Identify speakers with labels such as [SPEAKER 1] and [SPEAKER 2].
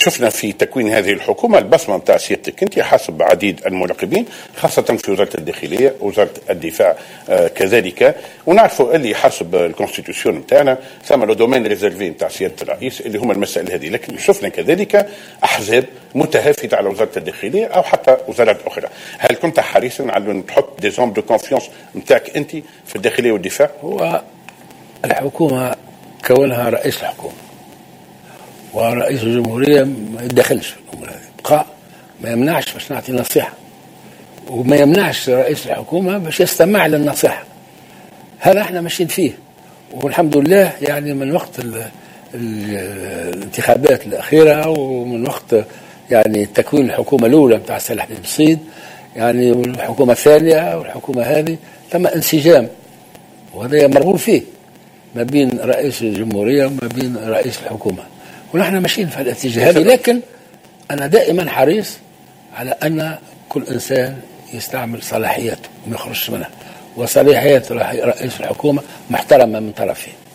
[SPEAKER 1] شفنا في تكوين هذه الحكومة البصمة نتاع سيادتك انت حسب عديد المراقبين، خاصة في وزارة الداخلية، وزارة الدفاع كذلك. ونعرفوا اللي حسب الكونستيتيوشن نتاعنا ثم لو دومين ريزيرفي نتاع سيادة الرئيس اللي هما المسائل هذه، لكن شفنا كذلك أحزاب متهافته على وزارة الداخلية أو حتى وزارات أخرى. هل كنت حريصا على أن تحط دي زوم دو كونفيونس نتاعك أنت في الداخلية والدفاع؟
[SPEAKER 2] هو الحكومة كونها رئيس الحكومة ورئيس الجمهورية ما يتدخلش في الأمور هذه، بقى ما يمنعش باش نعطي نصيحة، وما يمنعش رئيس الحكومة باش يستمع للنصيحة. هذا احنا ماشيين فيه، والحمد لله يعني من وقت الانتخابات الأخيرة ومن وقت يعني تكوين الحكومة الأولى بتاع صالح بن بصيد يعني والحكومة الثانية والحكومة هذه تم انسجام، وهذا مرغوب فيه ما بين رئيس الجمهورية وما بين رئيس الحكومة، ونحن ماشيين في الاتجاه هذا. لكن أنا دائما حريص على أن كل إنسان يستعمل صلاحياته وما يخرجش منها، وصلاحيات رئيس الحكومة محترمة من طرفه.